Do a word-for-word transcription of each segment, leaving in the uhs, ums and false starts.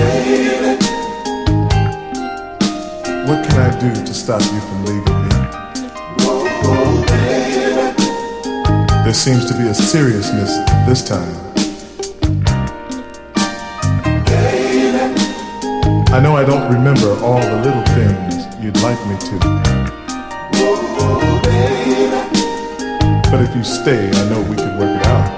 What can I do to stop you from leaving me? There seems to be a seriousness this time. I know I don't remember all the little things you'd like me to. But if you stay, I know we could work it out.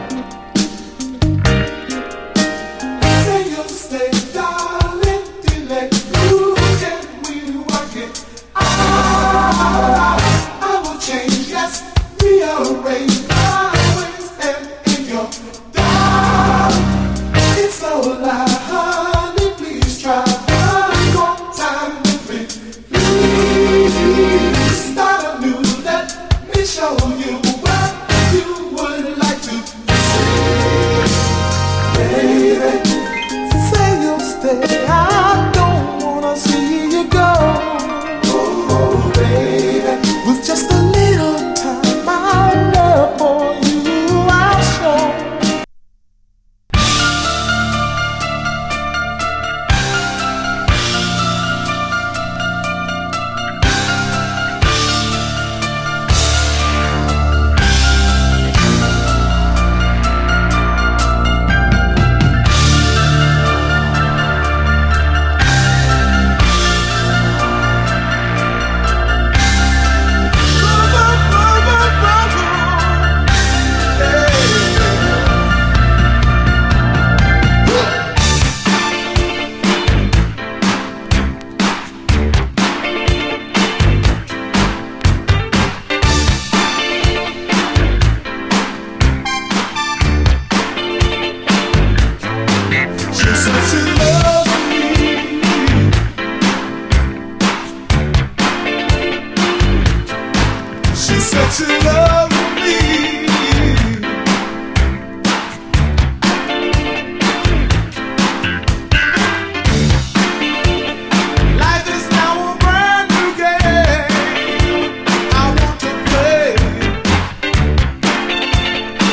She said she loves